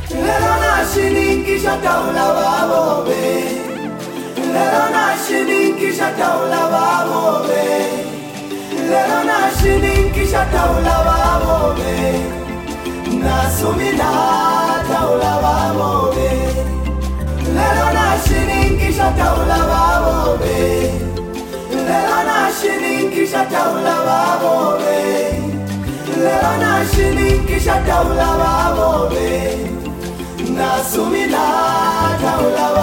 Lelo nashinikisha taula babobe. Lelo nashinikisha taula babobe. Lelo nashinikisha taula babobe. Nasumina taula babobe. Lelo nashinikisha taula babobe. Lelo nashinikisha taula babobe. Lelo nashinikisha taula babobe. Nasumina taula